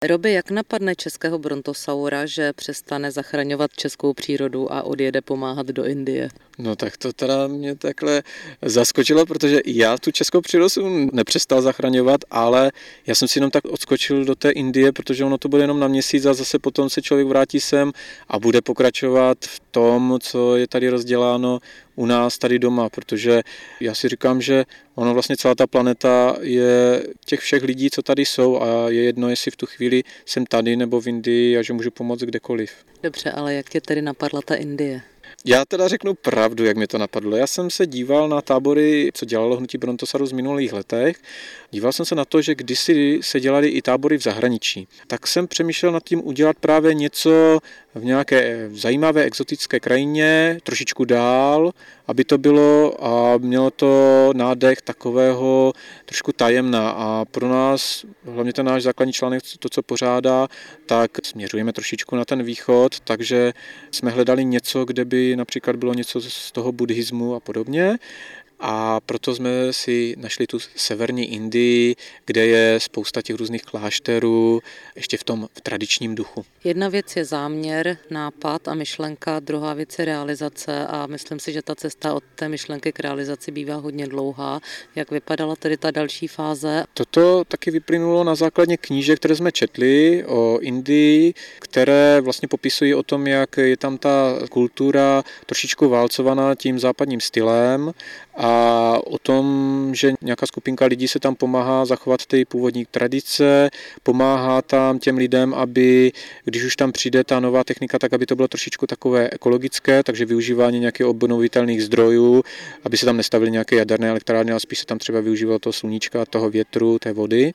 Robi, jak napadne českého brontosaura, že přestane zachraňovat českou přírodu a odjede pomáhat do Indie? No tak to teda mě takhle zaskočilo, protože já tu českou přírodu jsem nepřestal zachraňovat, ale já jsem si jenom tak odskočil do té Indie, protože ono to bude jenom na měsíc a zase potom se člověk vrátí sem a bude pokračovat v tom, co je tady rozděláno u nás tady doma, protože já si říkám, že ono vlastně celá ta planeta je těch všech lidí, co tady jsou a je jedno, jestli v tu chvíli jsem tady nebo v Indii a že můžu pomoct kdekoliv. Dobře, ale jak tě tedy napadla ta Indie? Já teda řeknu pravdu, jak mě to napadlo. Já jsem se díval na tábory, co dělalo hnutí Brontosaurus v minulých letech. Díval jsem se na to, že kdysi se dělaly i tábory v zahraničí. Tak jsem přemýšlel nad tím udělat právě něco v nějaké zajímavé exotické krajině, trošičku dál, aby to bylo a mělo to nádech takového trošku tajemná. A pro nás, hlavně ten náš základní článek, to, co pořádá, tak směřujeme trošičku na ten východ, takže jsme hledali něco, kde by například bylo něco z toho buddhismu a podobně. A proto jsme si našli tu severní Indii, kde je spousta těch různých klášterů, ještě v tom tradičním duchu. Jedna věc je záměr, nápad a myšlenka, druhá věc je realizace a myslím si, že ta cesta od té myšlenky k realizaci bývá hodně dlouhá. Jak vypadala tedy ta další fáze? Toto taky vyplynulo na základě knížek, které jsme četli o Indii, které vlastně popisují o tom, jak je tam ta kultura trošičku válcovaná tím západním stylem a o tom, že nějaká skupinka lidí se tam pomáhá zachovat ty původní tradice, pomáhá tam těm lidem, aby, když už tam přijde ta nová technika, tak aby to bylo trošičku takové ekologické, takže využívání nějakých obnovitelných zdrojů, aby se tam nestavily nějaké jaderné elektrárny, ale spíš se tam třeba využívalo toho sluníčka, toho větru, té vody.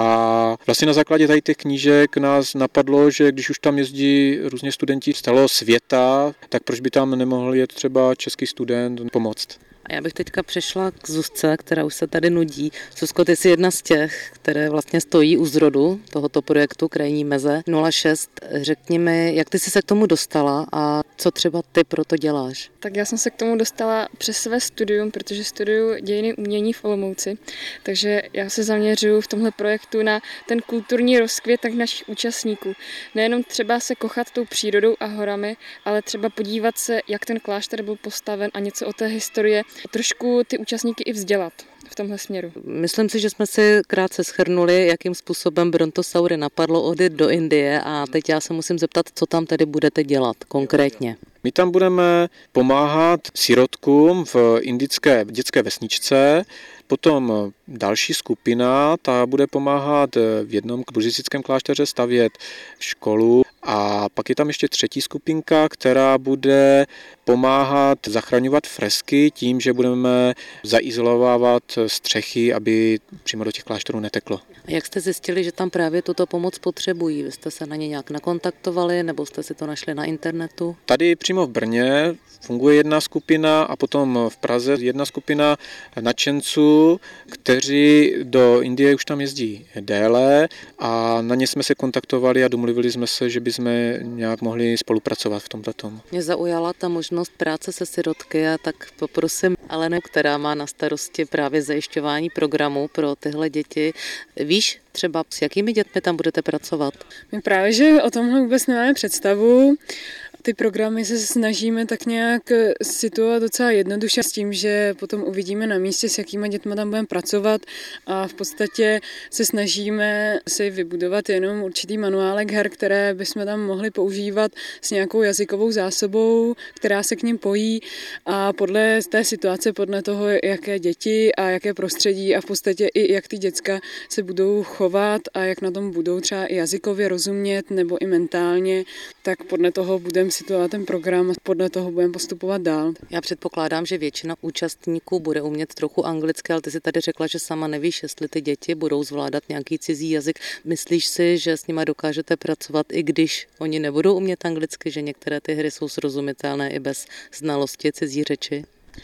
A vlastně na základě tady těch knížek nás napadlo, že když už tam jezdí různě studenti z celého světa, tak proč by tam nemohl jet třeba český student pomoct. A já bych teďka přešla k Zuzce, která už se tady nudí. Zuzko, ty jsi jedna z těch, které vlastně stojí u zrodu tohoto projektu Krajní meze 06. Řekni mi, jak ty jsi se k tomu dostala a co třeba ty pro to děláš? Tak já jsem se k tomu dostala přes své studium, protože studuju dějiny umění v Olomouci. Takže já se zaměřuju v tomhle projektu na ten kulturní rozkvět tak našich účastníků. Nejenom třeba se kochat tou přírodou a horami, ale třeba podívat se, jak ten klášter byl postaven a něco o té historii, trošku ty účastníky i vzdělat v tomhle směru. Myslím si, že jsme si krátce shrnuli, jakým způsobem brontosaury napadlo odjet do Indie a teď já se musím zeptat, co tam tedy budete dělat konkrétně. My tam budeme pomáhat sirotkům v indické dětské vesničce, potom další skupina, ta bude pomáhat v jednom buddhistickém klášteře stavět školu a pak je tam ještě třetí skupinka, která bude pomáhat zachraňovat fresky tím, že budeme zaizolovávat střechy, aby přímo do těch klášterů neteklo. A jak jste zjistili, že tam právě tuto pomoc potřebují? Vy jste se na ně nějak nakontaktovali nebo jste si to našli na internetu? Tady přímo v Brně funguje jedna skupina a potom v Praze jedna skupina nadšenců, kteří do Indie už tam jezdí déle a na ně jsme se kontaktovali a domluvili jsme se, že bychom nějak mohli spolupracovat v tomhletom. Mě zaujala ta možnost práce se sirotky a tak poprosím Alenu, která má na starosti právě zajišťování programu pro tyhle děti. Víš třeba, s jakými dětmi tam budete pracovat? My právě, že o tomhle vůbec nemáme představu. Ty programy se snažíme tak nějak situovat docela jednoduše s tím, že potom uvidíme na místě, s jakýma dětma tam budeme pracovat a v podstatě se snažíme si vybudovat jenom určitý manuálek her, které bychom tam mohli používat s nějakou jazykovou zásobou, která se k nim pojí a podle té situace, podle toho, jaké děti a jaké prostředí a v podstatě i jak ty děcka se budou chovat a jak na tom budou třeba i jazykově rozumět nebo i mentálně, tak podle toho budeme situovat ten program a podle toho budeme postupovat dál. Já předpokládám, že většina účastníků bude umět trochu anglicky, ale ty si tady řekla, že sama nevíš, jestli ty děti budou zvládat nějaký cizí jazyk. Myslíš si, že s nimi dokážete pracovat, i když oni nebudou umět anglicky, že některé ty hry jsou srozumitelné i bez znalosti cizí řeči?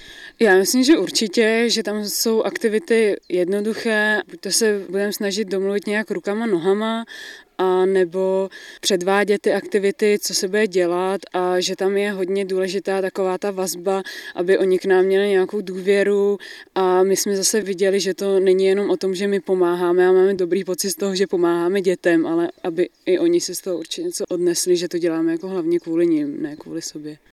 Já myslím, že určitě, že tam jsou aktivity jednoduché, buď to se budeme snažit domluvit nějak rukama, nohama, a nebo předvádět ty aktivity, co se bude dělat a že tam je hodně důležitá taková ta vazba, aby oni k nám měli nějakou důvěru a my jsme zase viděli, že to není jenom o tom, že my pomáháme a máme dobrý pocit z toho, že pomáháme dětem, ale aby i oni si z toho určitě něco odnesli, že to děláme jako hlavně kvůli nim, ne kvůli sobě.